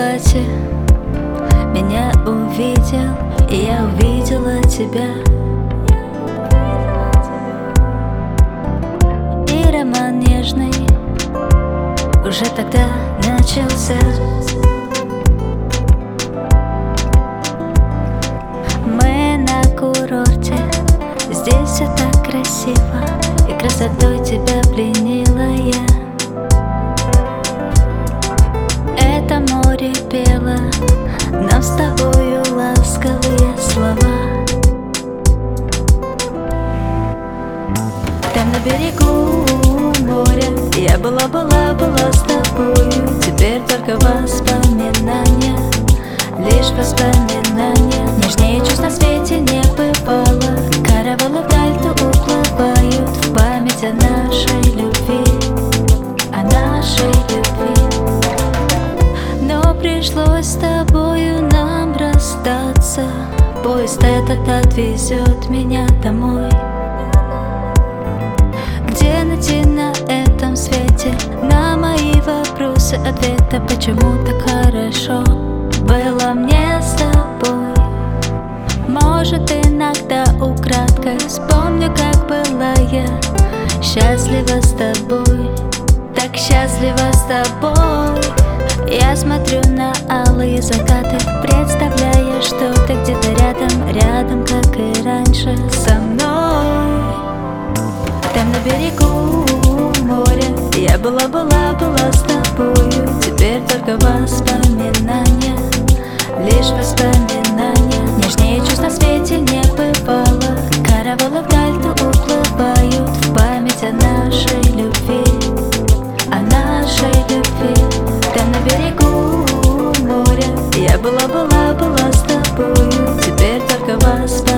закате меня увидел, и я увидела тебя. И роман нежный уже тогда начался. Мы на курорте, здесь все так красиво, и красотой тебя пленила я. Это море пело нам с тобою ласковые слова. Там на берегу моря я была с тобою. Теперь только воспоминания, лишь воспоминания. Нежнее чувств на свете не бывало. Каравеллы вдаль то уплывают в память о нашей любви, о нашей любви. Но пришлось с тобою нам расстаться. Поезд этот отвезет меня домой. Где найти на этом свете на мои вопросы ответа? Почему так хорошо было мне с тобой? Может, иногда украдкой вспомню, как была я счастлива с тобой, так счастлива с тобой. Я смотрю на алые закаты, представляя, что ты где-то рядом, как и раньше со мной. Там на берегу моря я была с тобою. Теперь только воспоминания, лишь воспоминания. Нежнее чувств на свете не бывало. Каравеллы вдаль то уплывают в память о нашей любви, о нашей любви. Там на берегу моря я была с тобою. Теперь только воспоминания,